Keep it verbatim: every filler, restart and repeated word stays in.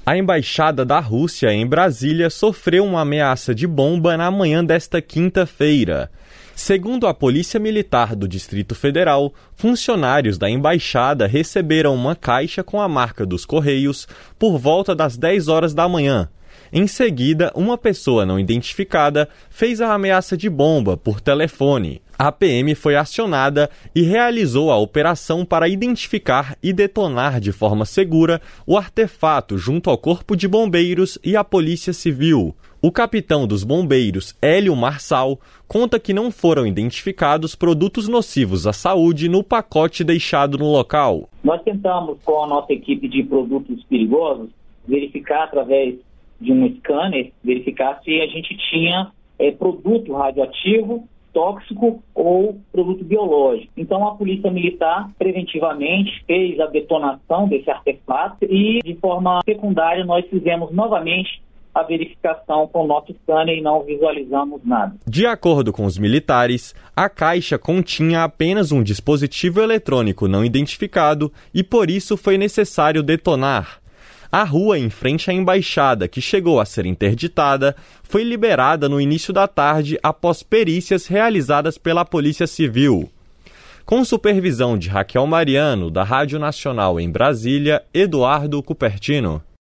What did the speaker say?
A embaixada da Rússia em Brasília sofreu uma ameaça de bomba na manhã desta quinta-feira. Segundo a Polícia Militar do Distrito Federal, funcionários da embaixada receberam uma caixa com a marca dos Correios por volta das dez horas da manhã. Em seguida, uma pessoa não identificada fez a ameaça de bomba por telefone. A P M foi acionada e realizou a operação para identificar e detonar de forma segura o artefato junto ao Corpo de Bombeiros e à Polícia Civil. O capitão dos bombeiros, Hélio Marçal, conta que não foram identificados produtos nocivos à saúde no pacote deixado no local. Nós tentamos, com a nossa equipe de produtos perigosos, verificar através de um scanner, verificar se a gente tinha é, produto radioativo, tóxico ou produto biológico. Então a Polícia Militar preventivamente fez a detonação desse artefato e de forma secundária nós fizemos novamente a verificação com o nosso scanner e não visualizamos nada. De acordo com os militares, a caixa continha apenas um dispositivo eletrônico não identificado e por isso foi necessário detonar. A rua em frente à embaixada, que chegou a ser interditada, foi liberada no início da tarde após perícias realizadas pela Polícia Civil. Com supervisão de Raquel Mariano, da Rádio Nacional em Brasília, Eduardo Cupertino.